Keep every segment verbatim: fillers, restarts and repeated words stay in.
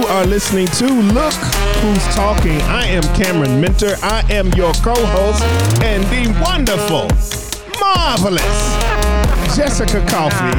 are listening to Look Who's Talking. I am Cameron Minter. I am your co-host and the wonderful, marvelous Jessica Coffey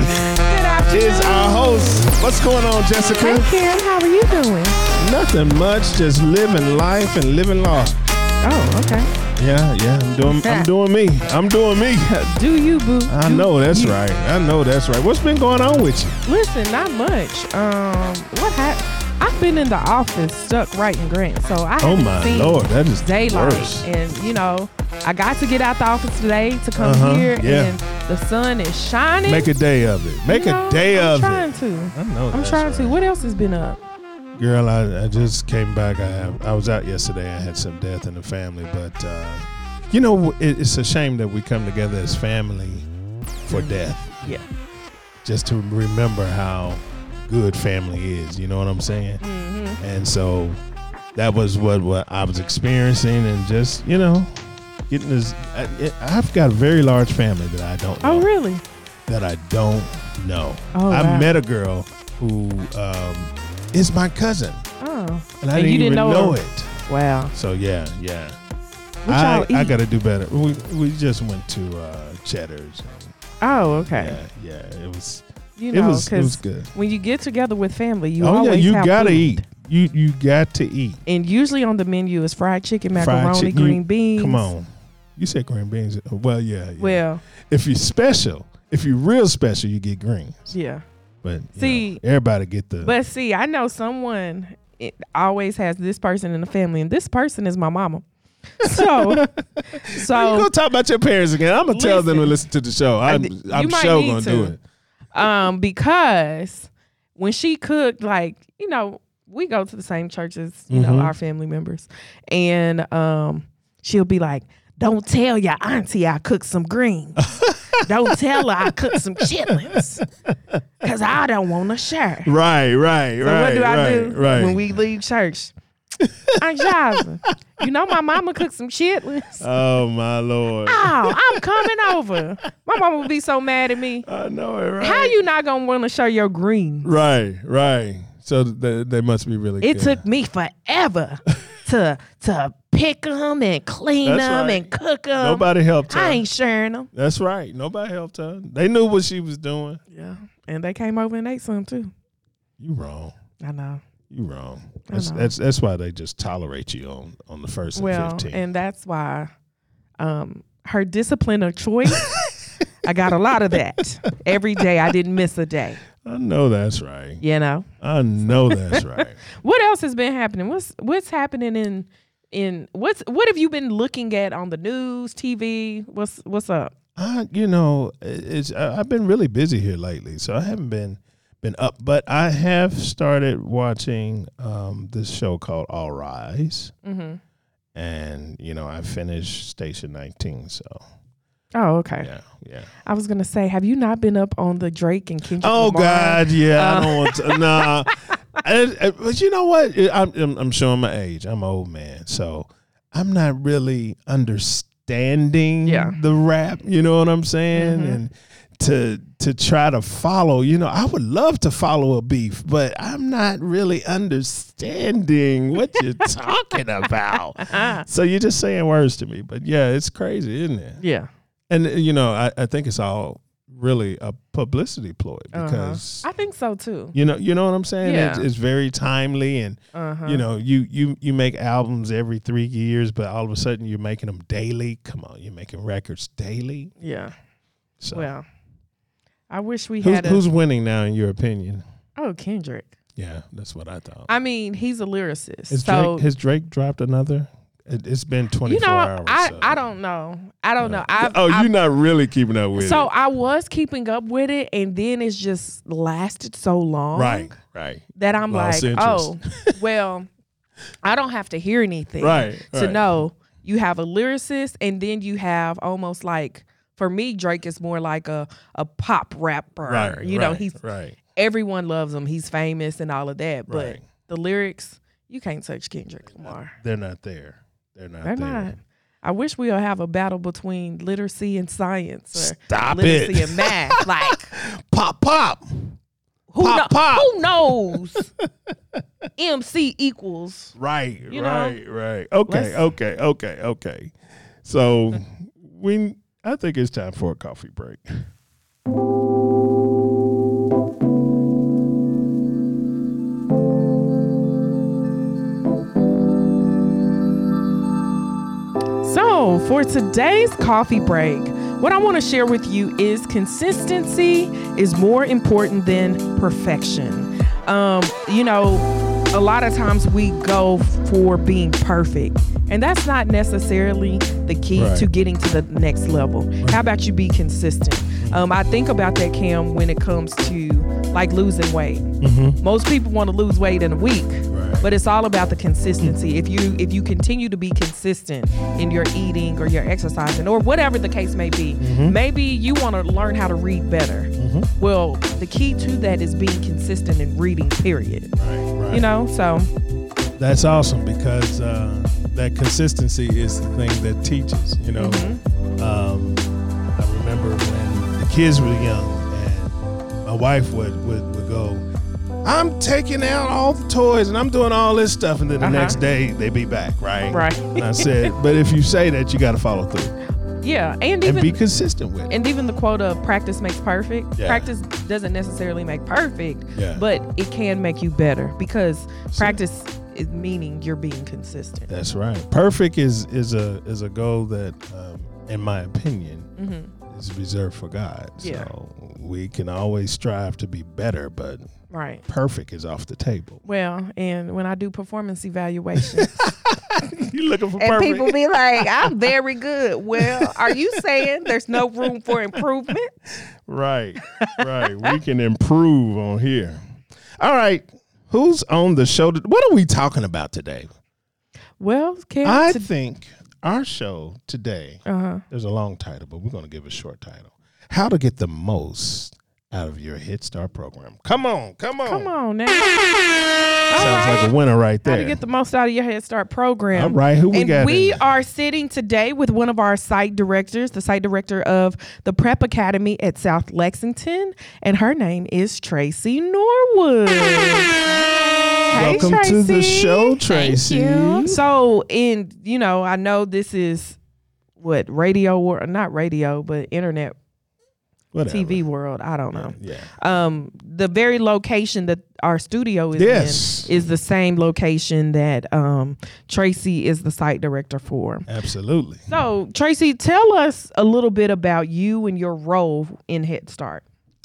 is our host. What's going on, Jessica? Hey, Cam. How are you doing? Nothing much. Just living life and living law. Oh, okay. Yeah, yeah. I'm doing. I'm doing me. I'm doing me. Do you, boo? I Do know that's you. right. I know that's right. What's been going on with you? Listen, not much. Um, what happened? I've been in the office stuck writing grants, so I Oh haven't my seen Lord, that is daylight. worse. And you know, I got to get out the office today to come Uh-huh, here, yeah. and the sun is shining. Make a day of it. Make You know, a day I'm of trying it. to. I know. I'm that's trying to. right. What else has been up? Girl, I, I just came back. I have, I was out yesterday. I had some death in the family, but uh, you know, it, it's a shame that we come together as family for death. Yeah. Just to remember how good family is. You know what I'm saying? Mm-hmm. And so that was what, what I was experiencing, and just you know, getting this. I, it, I've got a very large family that I don't know. Oh, really? That I don't know. Oh, I wow. met a girl who um, is my cousin. Oh. And I And didn't, you didn't even know know, her? it. Wow. So yeah, yeah. What I y'all I eat? got to do better. We we just went to uh, Cheddar's. And Oh, okay. yeah, yeah. It was You it know, was it was because good. when you get together with family, you oh yeah, always you have gotta food. eat. You you got to eat. And usually on the menu is fried chicken, Fried macaroni, chicken. green You- beans. Come on. You said green beans. Well, yeah, yeah. Well, if you're special, if you're real special, you get greens. yeah. But you See, know, everybody get the. But see, I know someone it always has this person in the family, and this person is my mama. So, you so gonna talk about your parents again? I'm gonna tell them to Listen. listen to the show. I'm I- you I'm might sure need gonna to. do it. um, because when she cooked, like you know, we go to the same churches, you know, Mhm. our family members, and um, she'll be like, "Don't tell your auntie I cooked some greens." Don't tell her I cooked some chitlins because I don't want to share. Right, right, So right. what do I right, do right. when we leave church? Aunt Jasmine, you know my mama cooked some chitlins. Oh my Lord! Oh, I'm coming over. My mama would be so mad at me. I know it. Right. How you not gonna want to share your greens? Right, right. So they, they must be really. It good. took me forever to to pick them and clean That's them right. and cook them. Nobody helped her. I ain't sharing them. That's right. Nobody helped her. They knew what she was doing. Yeah, and they came over and ate some too. You wrong. I know. You wrong. I That's know. that's that's why they just tolerate you on on the first and Well, fifteen. and that's why um, her discipline of choice, I got a lot of that. Every day, I didn't miss a day, I know that's right. you know. I know that's right. What else has been happening? What's what's happening in in what's what have you been looking at on the news, T V? What's what's up? I, you know, it's I- I've been really busy here lately, so I haven't been been up. But I have started watching um, this show called All Rise, Mm-hmm. and you know, I finished Station nineteen. So Oh, okay. yeah, yeah. I was gonna say, have you not been up on the Drake and Kendrick Oh Lamar? God, yeah. Uh, I don't want to. Nah. I- I- but you know what? I'm, I'm I'm showing my age. I'm an old man, so I'm not really understanding Yeah. the rap. You know what I'm saying? Mhm. And to to try to follow. You know, I would love to follow a beef, but I'm not really understanding what you're talking about. So you're just saying words to me. But yeah, it's crazy, isn't it? Yeah. And you know, I, I think it's all really a publicity ploy Uh-huh. because I think so too. you know, you know what I'm saying. Yeah. It's, it's very timely, and Uh-huh. you know, you you you make albums every three years, but all of a sudden you're making them daily. Come on, you're making records daily. Yeah. So Well, I wish we who's, had a who's winning now, in your opinion? oh Kendrick. Yeah, that's what I thought. I mean, he's a lyricist. Has so Drake has Drake dropped another? It, it's been you twenty-four know, hours. I, so. I don't know. I don't know. Uh, I've, oh, I've, you're not really keeping up with so it. I was keeping up with it, and then it's just lasted so long, Right, right, that I'm Lost like, interest. oh, well, I don't have to hear anything, Right, to right. know you have a lyricist, and then you have almost like, for me, Drake is more like a a pop rapper. right. You know, right, he's right. everyone loves him. He's famous and all of that, but Right. the lyrics, you can't touch Kendrick Lamar. They're not there. They're not They're there. not. I wish we'll have a battle between literacy and science, or Stop literacy it. and math. Like Pop, pop. who, Pop, kno- pop. who knows? M C equals. Right, You know? right, right. Okay, Let's- okay, okay, okay. So we, I think it's time for a coffee break. So, for today's coffee break, what I want to share with you is consistency is more important than perfection. Um, you know, a lot of times we go for being perfect, and that's not necessarily the key Right. to getting to the next level. How about you be consistent? Um, I think about that, Cam, when it comes to like losing weight. Mm-hmm. Most people want to lose weight in a week. Right. But it's all about the consistency. If you if you continue to be consistent in your eating or your exercising or whatever the case may be, Mhm. maybe you want to learn how to read better. Mhm. Well, the key to that is being consistent in reading, period. Right, right. You know, so That's awesome because uh, that consistency is the thing that teaches, you know. Mhm. Um, I remember when the kids were young and my wife would, would, would go, I'm taking out all the toys and I'm doing all this stuff. And then the Uh-huh. next day they be back, right? Right. And I said, but if you say that, you got to follow through yeah, and and even be consistent with it. and even the quote of practice makes perfect. Yeah. Practice doesn't necessarily make perfect, Yeah. but it can make you better because practice is meaning you're being consistent. That's right. Perfect is, is a, is a goal that, um, in my opinion, Mm-hmm. is reserved for God. Yeah. So we can always strive to be better, but Right. perfect is off the table. Well, and when I do performance evaluations, You looking for and perfect? people be like, I'm very good. Well, are you saying there's no room for improvement? Right, right. We can improve on here. All right. Who's on the show? To, what are we talking about today? Well, Kim, I to- think our show today, uh-huh. there's a long title, but we're going to give a short title. How to get the most out of your Head Start program. Come on, come on. Come on now. Sounds All right. like a winner right How there. to get the most out of your Head Start program. All right, who we and got we in? are sitting today with one of our site directors, the site director of the Prep Academy at South Lexington, and her name is Tracy Norwood. Hey, Welcome to the Tracy. show, Tracy. So, in you know, I know this is what radio or not radio, but internet Whatever. T V world. I don't know. Yeah. Um, the very location that our studio is Yes. in is the same location that um Tracy is the site director for. Absolutely. So, Tracy, tell us a little bit about you and your role in Head Start.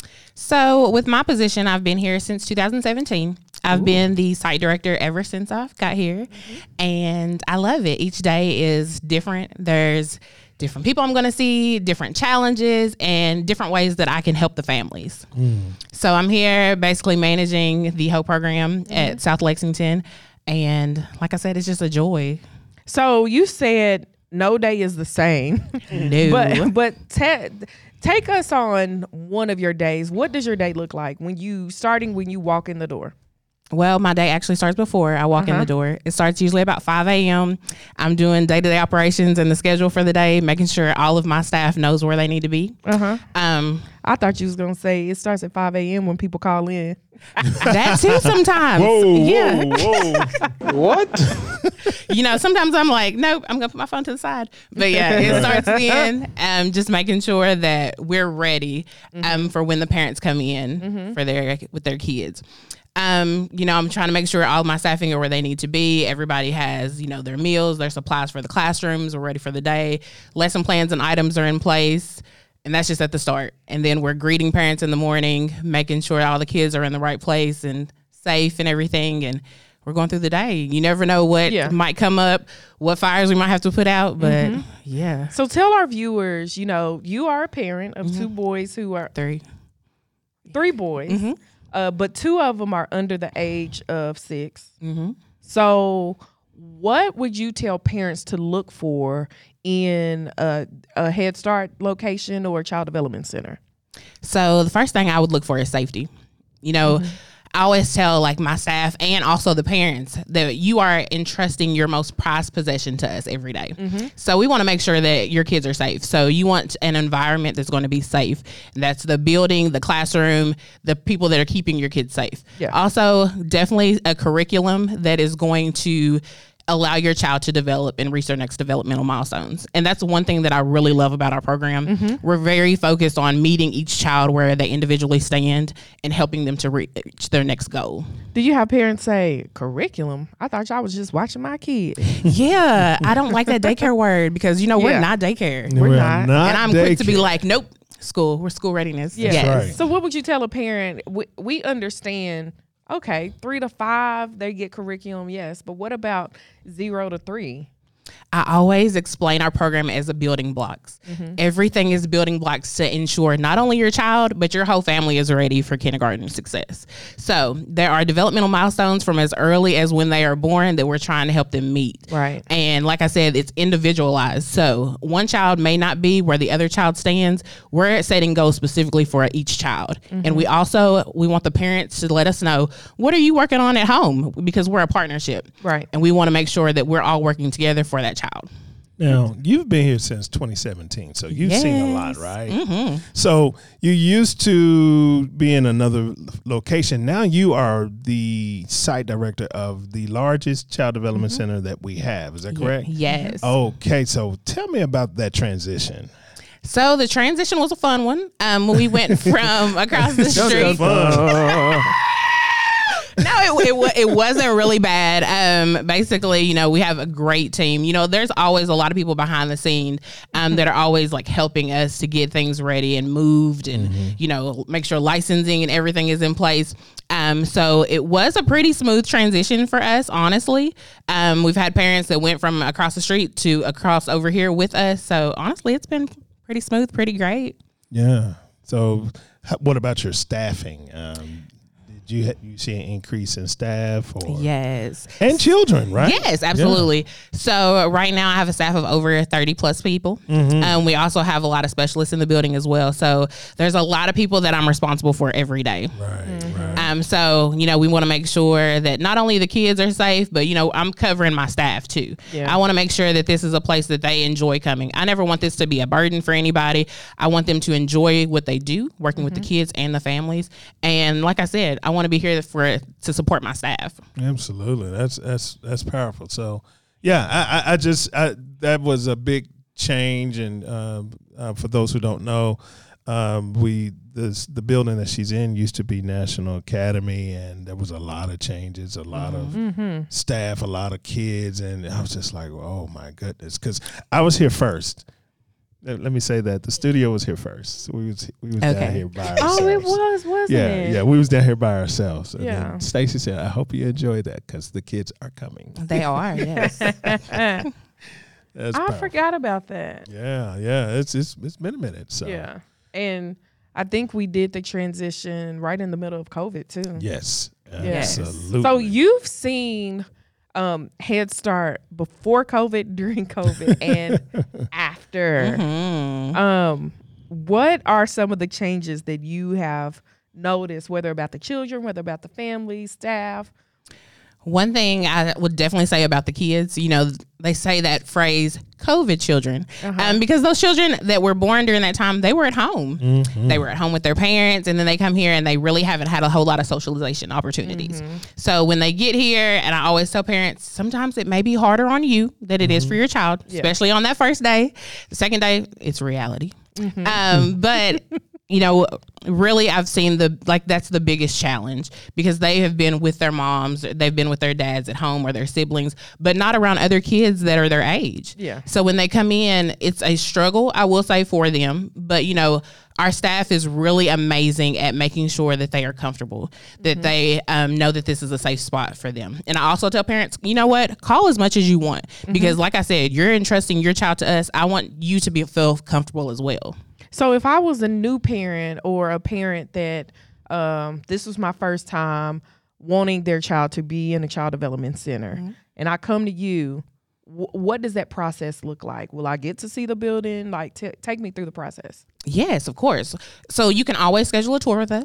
So with my position, I've been here since two thousand seventeen. I've been the site director ever since I've got here, and I love it. Each day is different. There's different people I'm going to see, different challenges, and different ways that I can help the families. So I'm here basically managing the HOPE program at South Lexington, and like I said, it's just a joy. So, you said no day is the same. No. But but te- take us on one of your days. What does your day look like when you starting when you walk in the door? Well, my day actually starts before I walk in Uh-huh. the door. It starts usually about five a.m. I'm doing day-to-day operations and the schedule for the day, making sure all of my staff knows where they need to be. Uh-huh. Um, I thought you was gonna say it starts at five a.m. when people call in. that too sometimes. Whoa, yeah. whoa, whoa. You know, sometimes I'm like, nope, I'm going to put my phone to the side. But yeah, it starts then. Um, just making sure that we're ready um, for when the parents come in for their with their kids. Um, you know, I'm trying to make sure all my staffing are where they need to be. Everybody has, you know, their meals, their supplies for the classrooms. We're ready for the day. Lesson plans and items are in place. And that's just at the start. And then we're greeting parents in the morning, making sure all the kids are in the right place and safe and everything. And we're going through the day. You never know what Yeah. might come up, what fires we might have to put out. But yeah, So tell our viewers, you know, you are a parent of two boys who are three. three boys, Mm-hmm. uh, but two of them are under the age of six. Mm-hmm. So, what would you tell parents to look for in a, a Head Start location or a child development center? So the first thing I would look for is safety. You know, I always tell like my staff and also the parents that you are entrusting your most prized possession to us every day. Mm-hmm. So we want to make sure that your kids are safe. So you want an environment that's going to be safe. That's the building, the classroom, the people that are keeping your kids safe. Yeah. Also, definitely a curriculum that is going to allow your child to develop and reach their next developmental milestones. And that's one thing that I really love about our program. Mm-hmm. We're very focused on meeting each child where they individually stand and helping them to reach their next goal. Do you have parents say curriculum? I thought y'all was just watching my kid. Yeah, I don't like that daycare word because, you know, we're Yeah. not daycare. We're not. And I'm quick to be daycare. like, nope, school. We're school readiness. Yeah. Yes. right. So what would you tell a parent? We, we understand, okay, three to five, they get curriculum, yes. But what about zero to three? I always explain our program as a building blocks. Mm-hmm. Everything is building blocks to ensure not only your child, but your whole family is ready for kindergarten success. So there are developmental milestones from as early as when they are born that we're trying to help them meet. Right. And like I said, it's individualized. So one child may not be where the other child stands. We're setting goals specifically for each child. Mm-hmm. And we also, we want the parents to let us know, what are you working on at home? Because we're a partnership. Right. And we want to make sure that we're all working together for that child. Now, you've been here since twenty seventeen, so you've Yes. seen a lot, right? Mm-hmm. So you used to be in another location. Now you are the site director of the largest child development center that we have. Is that correct? Yes. Okay, so tell me about that transition. So the transition was a fun one. Um, we went from across the street. No, it, it wa- it wasn't really bad. Um, basically, you know, we have a great team. You know, there's always a lot of people behind the scene um, that are always like helping us to get things ready and moved and, mm-hmm. you know, make sure licensing and everything is in place. Um, so it was a pretty smooth transition for us, honestly. Um, we've had parents that went from across the street to across over here with us. So honestly, it's been pretty smooth, pretty great. Yeah. So h- what about your staffing? Um, did you ha- you see an increase in staff or Yes. and children, right? Yes, absolutely. Yeah. So right now I have a staff of over thirty plus people. Mm-hmm. Um, we also have a lot of specialists in the building as well. So there's a lot of people that I'm responsible for every day. Right, mm-hmm. right. Um, so, you know, we want to make sure that not only the kids are safe, but, you know, I'm covering my staff too. Yeah. I want to make sure that this is a place that they enjoy coming. I never want this to be a burden for anybody. I want them to enjoy what they do, working mm-hmm. with the kids and the families. And like I said, I want to be here for to support my staff. Absolutely. That's that's that's powerful. So yeah, I, I, I just I, that was a big change. And um, uh, for those who don't know, um, we this the building that she's in used to be National Academy, and there was a lot of changes, a lot mm-hmm. of mm-hmm. staff, a lot of kids, and I was just like, oh my goodness, because I was here first. Let me say that the studio was here first. So we was we was okay. down here by ourselves. Oh, it was, wasn't yeah, it? Yeah, yeah. We was down here by ourselves. And yeah. then Stacy said, "I hope you enjoyed that because the kids are coming." They are, yes. That's I powerful. forgot about that. Yeah, yeah. It's it's it's been a minute. So yeah, and I think we did the transition right in the middle of COVID too. yes, Yes. absolutely. So you've seen um, Head Start before COVID, during COVID, and after. Mm-hmm. Um, what are some of the changes that you have noticed, whether about the children, whether about the family, staff? One thing I would definitely say about the kids, you know, they say that phrase, COVID children, uh-huh. um, because those children that were born during that time, they were at home. Mm-hmm. They were at home with their parents, and then they come here and they really haven't had a whole lot of socialization opportunities. Mm-hmm. So when they get here, and I always tell parents, sometimes it may be harder on you than it mm-hmm. is for your child, yeah. especially on that first day. The second day, it's reality. Mm-hmm. Um, but you know, really, I've seen the, like, that's the biggest challenge because they have been with their moms, they've been with their dads at home or their siblings, but not around other kids that are their age. Yeah. So when they come in, it's a struggle, I will say, for them. But, you know, our staff is really amazing at making sure that they are comfortable, that mm-hmm. they um, know that this is a safe spot for them. And I also tell parents, you know what, call as much as you want because, mm-hmm. like I said, you're entrusting your child to us. I want you to be feel comfortable as well. So if I was a new parent or a parent that um, this was my first time wanting their child to be in a child development center, mm-hmm. and I come to you, w- what does that process look like? Will I get to see the building? Like, t- take me through the process. Yes, of course. So you can always schedule a tour with us.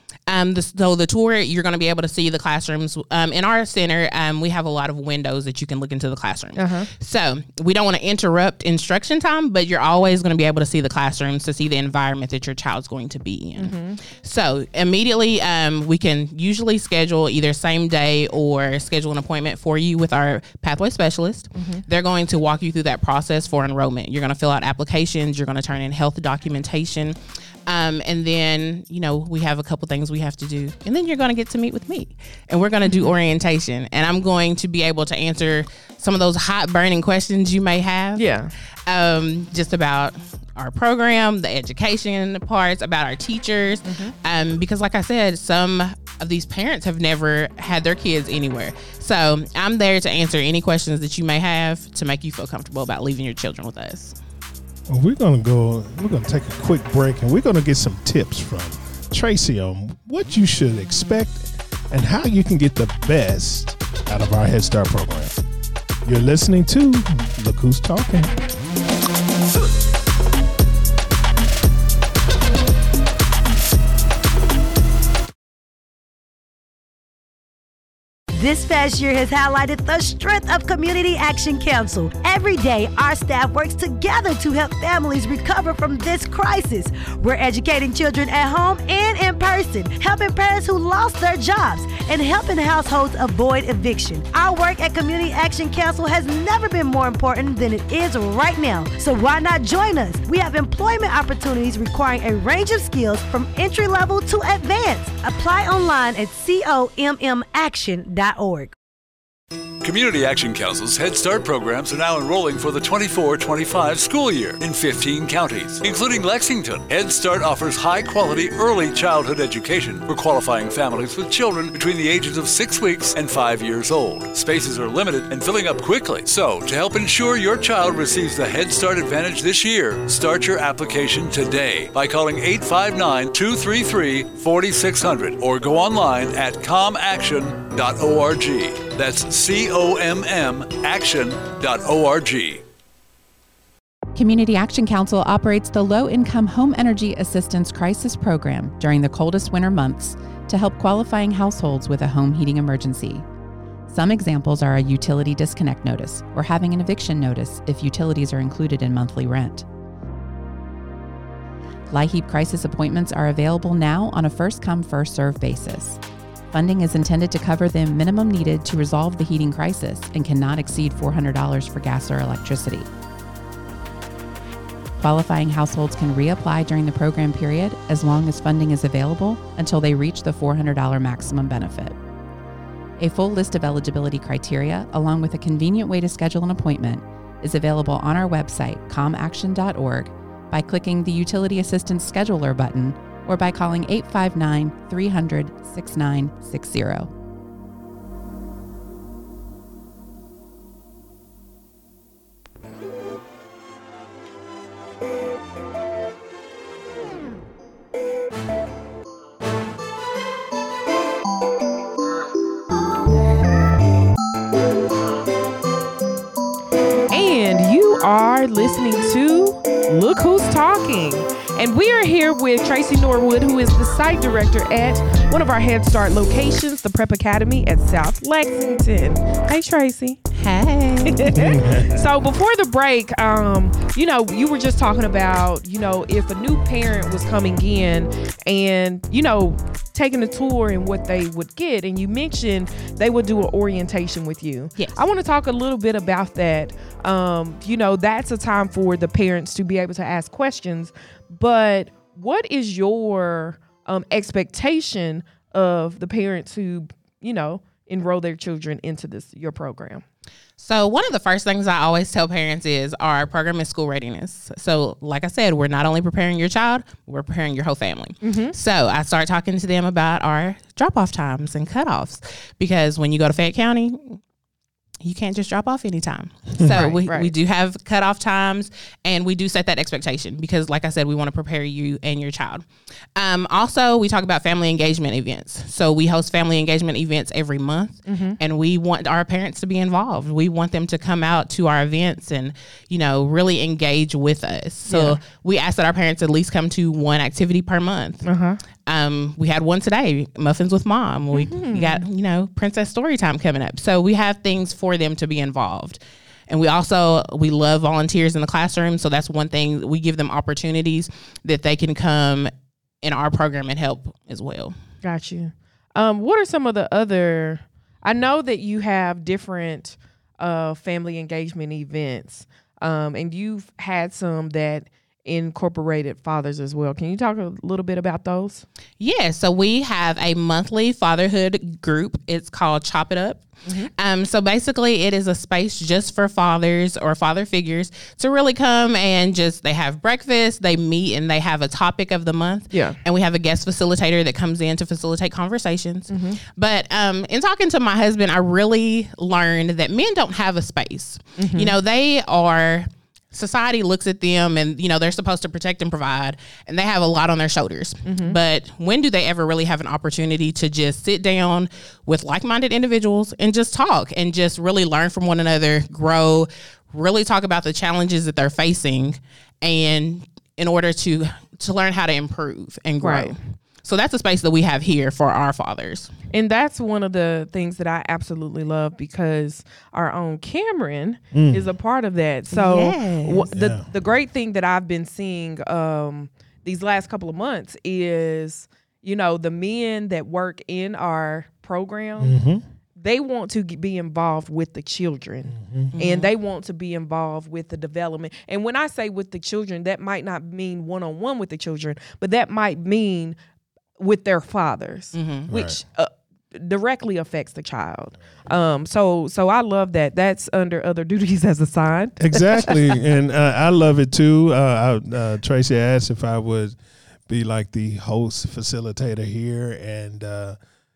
Um, the, so the tour, you're going to be able to see the classrooms. Um, in our center, um, we have a lot of windows that you can look into the classroom. Uh-huh. So we don't want to interrupt instruction time, but you're always going to be able to see the classrooms to see the environment that your child's going to be in. Mm-hmm. So immediately, um, we can usually schedule either same day or schedule an appointment for you with our pathway specialist. Mm-hmm. They're going to walk you through that process for enrollment. You're going to fill out applications. You're going to turn in health documentation. Um, and then, you know, we have a couple things we have to do. And then you're going to get to meet with me. And we're going to do orientation. And I'm going to be able to answer some of those hot burning questions you may have. Yeah. Um, just about our program, the education parts, about our teachers. Mm-hmm. Um, because like I said, some of these parents have never had their kids anywhere. So I'm there to answer any questions that you may have to make you feel comfortable about leaving your children with us. Well, we're going to go, we're going to take a quick break, and we're going to get some tips from Tracy on what you should expect and how you can get the best out of our Head Start program. You're listening to Look Who's Talking. This past year has highlighted the strength of Community Action Council. Every day, our staff works together to help families recover from this crisis. We're educating children at home and in person, helping parents who lost their jobs, and helping households avoid eviction. Our work at Community Action Council has never been more important than it is right now. So why not join us? We have employment opportunities requiring a range of skills from entry level to advanced. Apply online at com action dot org. Community Action Council's Head Start programs are now enrolling for the twenty-four twenty-five school year in fifteen counties, including Lexington. Head Start offers high-quality early childhood education for qualifying families with children between the ages of six weeks and five years old. Spaces are limited and filling up quickly. So, to help ensure your child receives the Head Start Advantage this year, start your application today by calling eight five nine, two three three, four six zero zero or go online at com action dot org. That's C O M M action dot org. Community Action Council operates the Low-Income Home Energy Assistance Crisis Program during the coldest winter months to help qualifying households with a home heating emergency. Some examples are a utility disconnect notice or having an eviction notice if utilities are included in monthly rent. LIHEAP crisis appointments are available now on a first-come, first-served basis. Funding is intended to cover the minimum needed to resolve the heating crisis and cannot exceed four hundred dollars for gas or electricity. Qualifying households can reapply during the program period as long as funding is available until they reach the four hundred dollars maximum benefit. A full list of eligibility criteria, along with a convenient way to schedule an appointment, is available on our website, com action dot org, by clicking the Utility Assistance Scheduler button or by calling eight five nine, three hundred, six nine six zero. And you are listening to Look Who's Talking. And we are here with Tracy Norwood, who is the site director at one of our Head Start locations, the Prep Academy at South Lexington. Hey, Tracy. Hey. So before the break, um, you know, you were just talking about, you know, if a new parent was coming in and, you know, taking a tour and what they would get. And you mentioned they would do an orientation with you. Yes. I want to talk a little bit about that. Um, you know, that's a time for the parents to be able to ask questions. But what is your um, expectation of the parents who, you know, enroll their children into this your program? So one of the first things I always tell parents is our program is school readiness. So like I said, we're not only preparing your child, we're preparing your whole family. Mm-hmm. So I start talking to them about our drop-off times and cutoffs, because when you go to Fayette County, you can't just drop off anytime. So right, we, right. we do have cutoff times, and we do set that expectation because, like I said, we want to prepare you and your child. Um, also, we talk about family engagement events. So we host family engagement events every month, mm-hmm. and we want our parents to be involved. We want them to come out to our events and, you know, really engage with us. So yeah. we ask that our parents at least come to one activity per month. Uh-huh. Um, we had one today, Muffins with Mom. We, Mm-hmm. we got, you know, Princess Storytime coming up. So we have things for them to be involved. And we also, we love volunteers in the classroom. So that's one thing. We give them opportunities that they can come in our program and help as well. Got you. Um, what are some of the other, I know that you have different uh, family engagement events, um, and you've had some that incorporated fathers as well. Can you talk a little bit about those? Yeah, so we have a monthly fatherhood group. It's called Chop It Up. Mm-hmm. Um, so basically it is a space just for fathers or father figures to really come and just, they have breakfast, they meet, and they have a topic of the month. Yeah. And we have a guest facilitator that comes in to facilitate conversations. Mm-hmm. But um, in talking to my husband, I really learned that men don't have a space. Mm-hmm. You know, they are... Society looks at them and, you know, they're supposed to protect and provide, and they have a lot on their shoulders. Mm-hmm. But when do they ever really have an opportunity to just sit down with like-minded individuals and just talk and just really learn from one another, grow, really talk about the challenges that they're facing, and in order to to learn how to improve and grow. Right. So that's a space that we have here for our fathers. And that's one of the things that I absolutely love, because our own Cameron mm. is a part of that. So Yes. w- the Yeah. the great thing that I've been seeing um, these last couple of months is, you know, the men that work in our program, Mm-hmm. they want to be involved with the children, mm-hmm. and they want to be involved with the development. And when I say with the children, that might not mean one-on-one with the children, but that might mean with their fathers, Mm-hmm. which uh, directly affects the child. Um, so, so I love that. That's under other duties as assigned. Exactly, and uh, I love it too. Uh, I, uh, Tracy asked if I would be like the host facilitator here, and uh,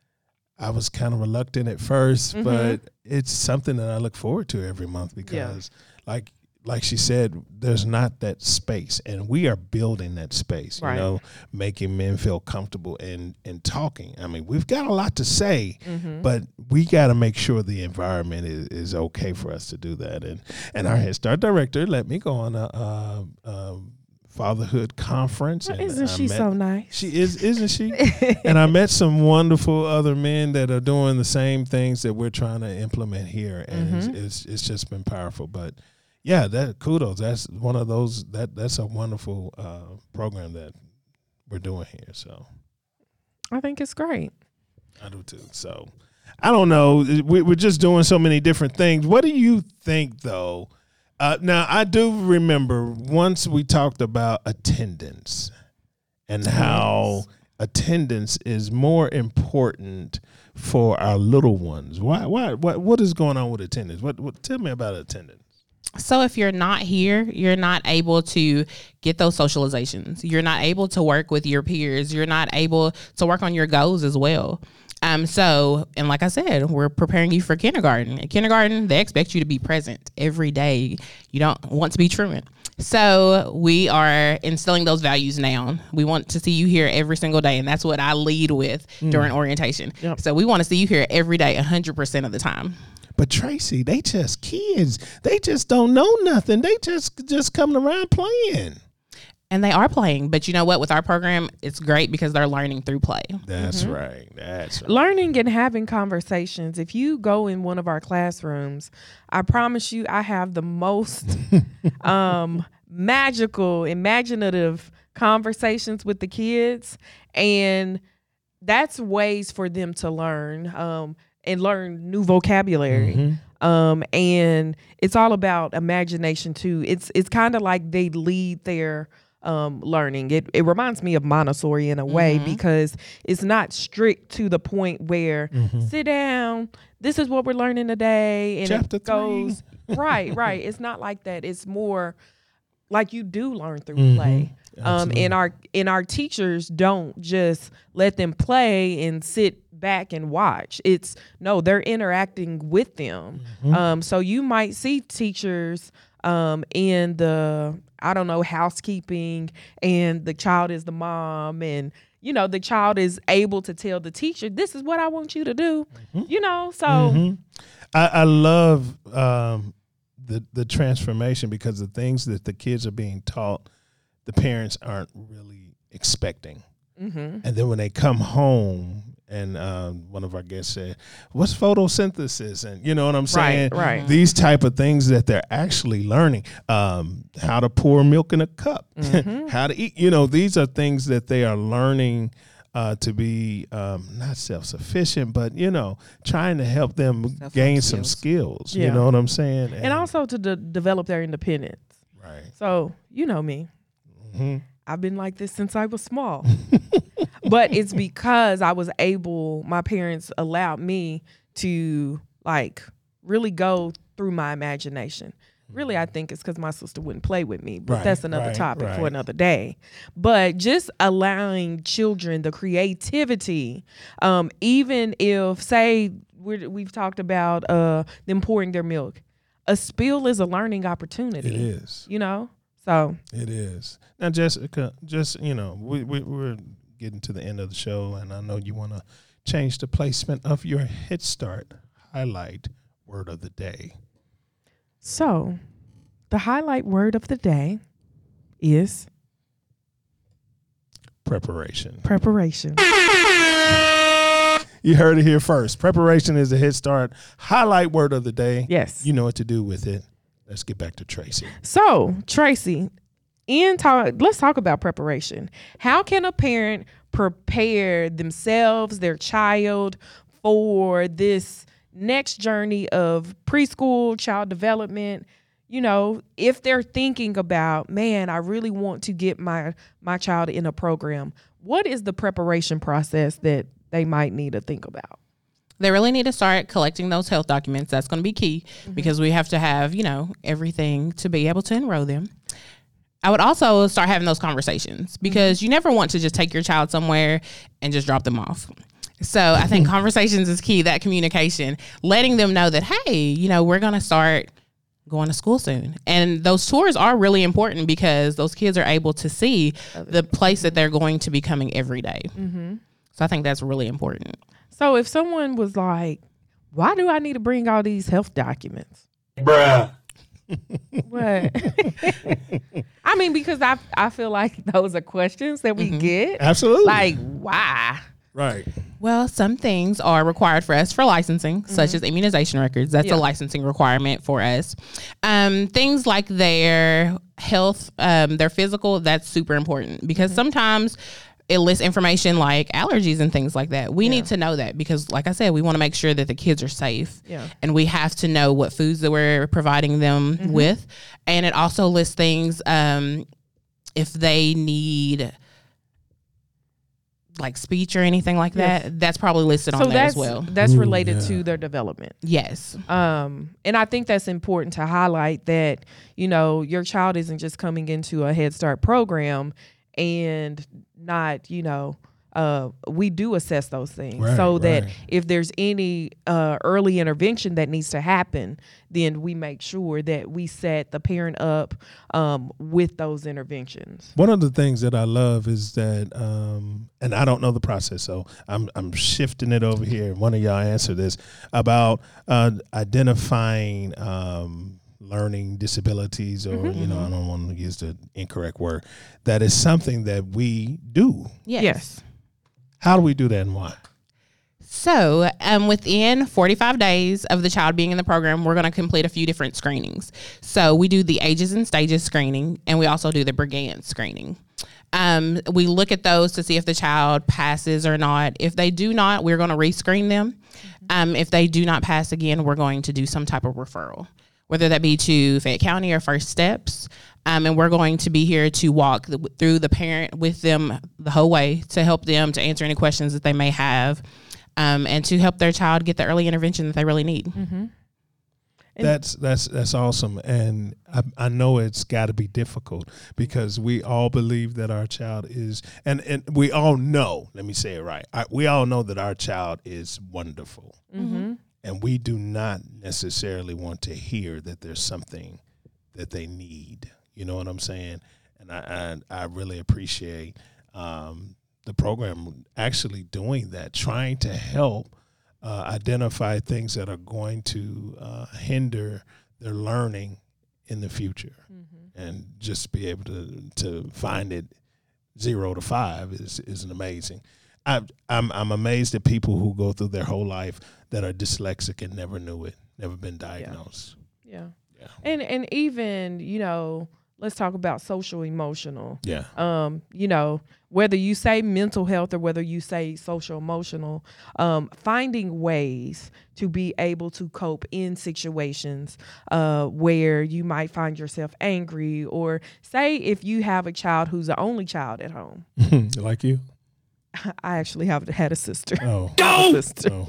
I was kind of reluctant at first, Mhm. but it's something that I look forward to every month because, like like she said, there's not that space, and we are building that space. Right. You know, making men feel comfortable and and talking. I mean, we've got a lot to say, Mhm. but we got to make sure the environment is, is okay for us to do that. And and our Head Start director let me go on a, a, a fatherhood conference. Well, and isn't I she met- so nice? She is, isn't she? And I met some wonderful other men that are doing the same things that we're trying to implement here, and Mhm. it's, it's it's just been powerful. But yeah, that kudos. That's one of those. That that's a wonderful uh, program that we're doing here. So I think it's great. I do too. So I don't know. We, we're just doing so many different things. What do you think, though? Uh, now I do remember once we talked about attendance and how attendance is more important for our little ones. Why? Why? What? What is going on with attendance? What? What? Tell me about attendance. So if you're not here, you're not able to get those socializations. You're not able to work with your peers. You're not able to work on your goals as well. Um, so, and like I said, we're preparing you for kindergarten. In kindergarten, they expect you to be present every day. You don't want to be truant. So we are instilling those values now. We want to see you here every single day, and that's what I lead with mm. during orientation. Yep. So we want to see you here every day, one hundred percent of the time. But Tracy, they just kids. They just don't know nothing. They just just coming around playing. And they are playing. But you know what? With our program, it's great because they're learning through play. That's Mm-hmm. right. That's right. Learning and having conversations. If you go in one of our classrooms, I promise you I have the most um, magical, imaginative conversations with the kids. And that's ways for them to learn. Um, and learn new vocabulary. Mm-hmm. Um, and it's all about imagination too. It's it's kind of like they lead their um, learning. It it reminds me of Montessori in a way mm-hmm. because it's not strict to the point where mm-hmm. sit down, this is what we're learning today. And Chapter it goes, three. right, right. It's not like that. It's more like you do learn through mm-hmm. play. Um, and our and our teachers don't just let them play and sit back and watch. It's no, they're interacting with them. Mm-hmm. Um, so you might see teachers um, in the, I don't know, housekeeping, and the child is the mom, and you know the child is able to tell the teacher, "This is what I want you to do." Mm-hmm. You know, so mm-hmm. I, I love um, the the transformation because the things that the kids are being taught, the parents aren't really expecting. and then when they come home, and um, one of our guests said, "What's photosynthesis?" And you know what I'm saying? Right, right. These type of things that they're actually learning, um, how to pour milk in a cup, how to eat. You know, these are things that they are learning uh, to be um, not self-sufficient, but you know, trying to help them gain skills. some skills. Yeah. You know what I'm saying? And also to de- develop their independence. right. So, you know me. hmm I've been like this since I was small. But it's because I was able, my parents allowed me to like really go through my imagination. Really, I think it's because my sister wouldn't play with me, but Right, that's another right, topic for right. another day. But just allowing children the creativity, um, even if, say, we're, we've talked about uh, them pouring their milk, a spill is a learning opportunity. It is. You know? So, It is. Now, Jessica, just, you know, we, we, we're getting to the end of the show, and I know you want to change the placement of your Head Start highlight word of the day. so the highlight word of the day is Preparation. preparation. You heard it here first. Preparation is the Head Start highlight word of the day. Yes. You know what to do with it. Let's get back to Tracy. So, Tracy, in talk, let's talk about preparation. How can a parent prepare themselves, their child, for this next journey of preschool, child development? You know, if they're thinking about, man, I really want to get my my child in a program, what is the preparation process that they might need to think about? They really need to start collecting those health documents. That's going to be key because we have to have, you know, everything to be able to enroll them. I would also start having those conversations because you never want to just take your child somewhere and just drop them off. So I think conversations is key, that communication, letting them know that, hey, you know, we're going to start going to school soon. And those tours are really important because those kids are able to see the place that they're going to be coming every day. Mm-hmm. So I think that's really important. So if someone was like, why do I need to bring all these health documents? Bruh. What? I mean, because I I feel like those are questions that we get. Absolutely. Like, why? right. Well, some things are required for us for licensing, such as immunization records. That's Yeah. a licensing requirement for us. Um, things like their health, um, their physical, that's super important because sometimes it lists information like allergies and things like that. We Yeah. need to know that because, like I said, we want to make sure that the kids are safe. Yeah. And we have to know what foods that we're providing them with. And it also lists things um, if they need like speech or anything like Yes. that. That's probably listed So on there that's as well. that's Ooh, related yeah. to their development. Yes. Um, and I think that's important to highlight that, you know, your child isn't just coming into a Head Start program and not, you know, uh, we do assess those things Right, so that right. if there's any uh, early intervention that needs to happen, then we make sure that we set the parent up um, with those interventions. One of the things that I love is that, um, and I don't know the process, so I'm I'm shifting it over here. One of y'all answer this about uh, identifying um, learning disabilities, or you know, I don't want to use the incorrect word. That is something that we do. Yes. Yes. How do we do that, and why? So, um, within forty-five days of the child being in the program, we're going to complete a few different screenings. So, we do the ages and stages screening, and we also do the Brigance screening. Um, we look at those to see if the child passes or not. If they do not, we're going to rescreen them. Um, if they do not pass again, we're going to do some type of referral, whether that be to Fayette County or First Steps. Um, and we're going to be here to walk the, through the parent with them the whole way to help them to answer any questions that they may have, um, and to help their child get the early intervention that they really need. Mm-hmm. That's that's that's awesome, and I, I know it's got to be difficult because we all believe that our child is, and, and we all know. Let me say it right. I, we all know that our child is wonderful, Mm-hmm. and we do not necessarily want to hear that there's something that they need. You know what I'm saying? And I I, I really appreciate um, the program actually doing that, trying to help. Uh, identify things that are going to uh, hinder their learning in the future, Mm-hmm. and just be able to to find it zero to five is is an amazing. I, I'm I'm amazed at people who go through their whole life that are dyslexic and never knew it, never been diagnosed. Yeah. Yeah. And and even, you know, let's talk about social emotional. Yeah. Um, you know, whether you say mental health or whether you say social emotional, um, finding ways to be able to cope in situations uh, where you might find yourself angry, or say if you have a child who's the only child at home. Like you? I actually have had a sister. Oh. A sister. Oh.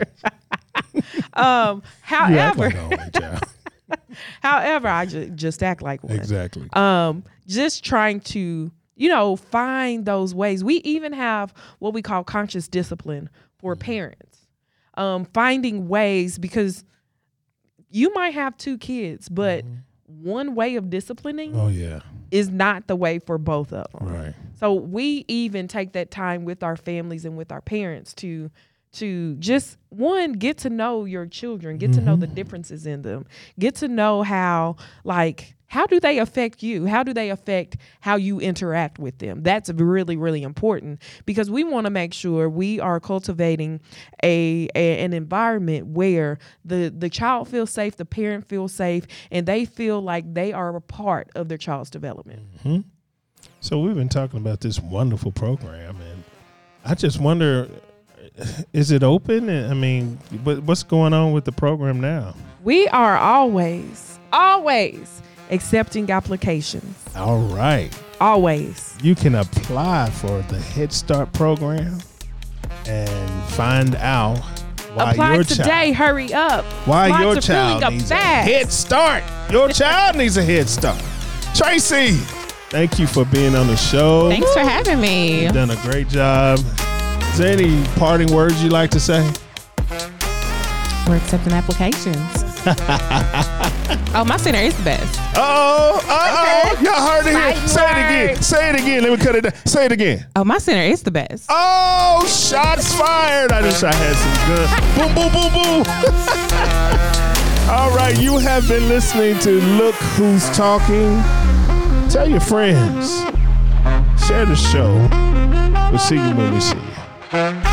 Um, You act however, like an only child. however, I ju- just act like one. Exactly. Um, just trying to, you know, find those ways. We even have what we call conscious discipline for parents. Um, finding ways, because you might have two kids, but one way of disciplining Oh yeah. is not the way for both of them. Right. So we even take that time with our families and with our parents to to just, one, get to know your children, get to know the differences in them, get to know how, like, how do they affect you? How do they affect how you interact with them? That's really, really important, because we want to make sure we are cultivating a, a an environment where the, the child feels safe, the parent feels safe, and they feel like they are a part of their child's development. Mm-hmm. So we've been talking about this wonderful program, and I just wonder, is it open? I mean, what, what's going on with the program now? We are always, always accepting applications. All right. Always. You can apply for the Head Start program and find out why Apply your today. child, Hurry up. why Lots your of child filling up needs fast. a Head Start. Your child needs a Head Start. Tracy, thank you for being on the show. Thanks for having me. You've done a great job. Is there any parting words you'd like to say? We're accepting applications. Oh, my center is the best. Uh-oh, uh-oh. Y'all heard it here. Fighting Say it again. words. Say it again. Let me cut it down. Say it again. Oh, my center is the best. Oh, shots fired. I just I had some good. Boom, boom, boom, boom. All right, you have been listening to Look Who's Talking. Tell your friends. Share the show. We'll see you when we see you.